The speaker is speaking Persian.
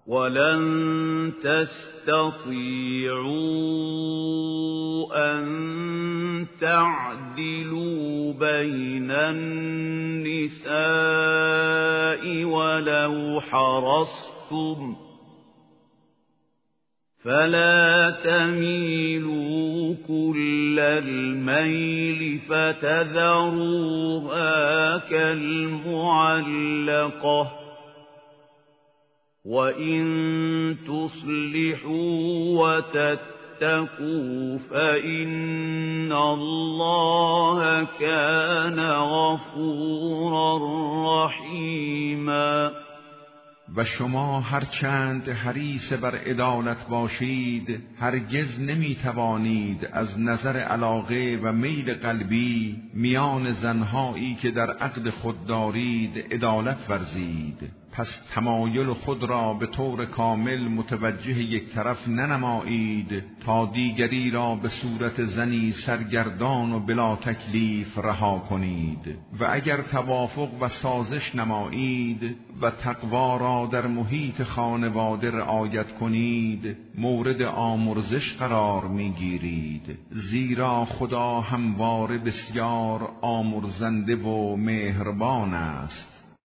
ولن تستطيعوا أن تعدلوا بين النساء ولو حرصتم فلا تميلوا كل الميل فتذروها كالمعلقة وإن تصلحوا وتتقوا فإن الله كان غفورا رحيما. و شما هرچند حریص بر عدالت باشید هرگز نمی توانید از نظر علاقه و میل قلبی میان زنهایی که در عقد خود دارید عدالت ورزید. پس تمایل خود را به طور کامل متوجه یک طرف ننمایید تا دیگری را به صورت زنی سرگردان و بلا تکلیف رها کنید. و اگر توافق و سازش نمایید و تقوا را در محیط خانواده رعایت کنید مورد آمرزش قرار میگیرید، زیرا خدا همواره بسیار آمرزنده و مهربان است.